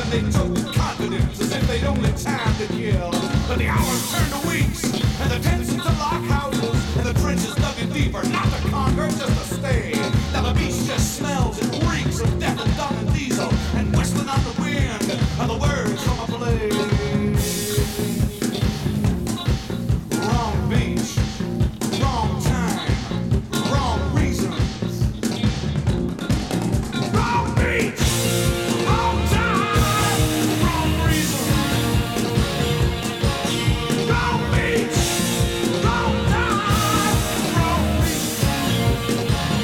they took confidence as if they'd only time to kill. But the hours turned to weeks, and the tents into lock houses, and the trenches dug in deeper, not to conquer, just to stay. Now the beast just smells and reeks of death and dung and diesel, and whistling on the wind are the words from a play. Wrong beach, wrong time, wrong reasons. Wrong beach, wrong time, wrong reasons. Wrong beach, wrong time, wrong reasons.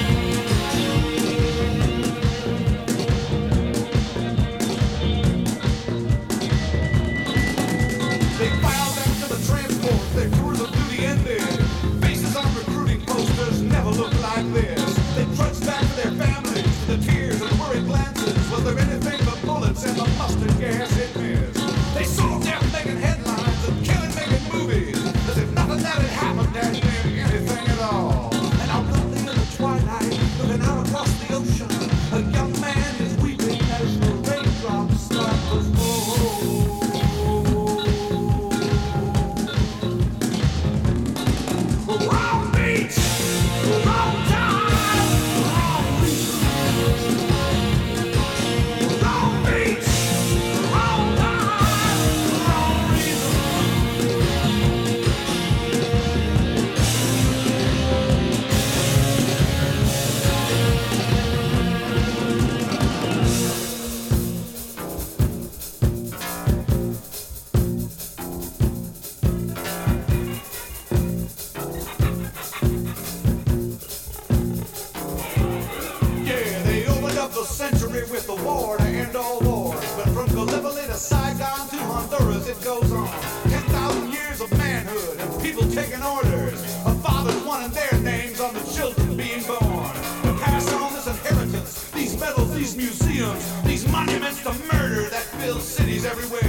They filed them to the transport, their cruiser duty ended. Faces on recruiting posters never looked like this. They trudged back to their families, the tears and worried glances. Was there anything but bullets and the mustard gas it missed? They saw death making headlines and killing making movies, as if nothing that had happened had been anything at all. And out lonely in the twilight, looking out across the ocean, a young man is weeping as the raindrops start to fall. Wrong beach, wrong time, wrong reasons. Wrong beach, wrong time, wrong reasons. Yeah, they opened up the century with the war to end all wars. But from Gallipoli to Saigon to Honduras, it goes on. 10,000 years of manhood and people taking orders. Of fathers wanting their names on the children being born. To pass on this inheritance, these medals, these museums, these monuments to murder that fill cities everywhere.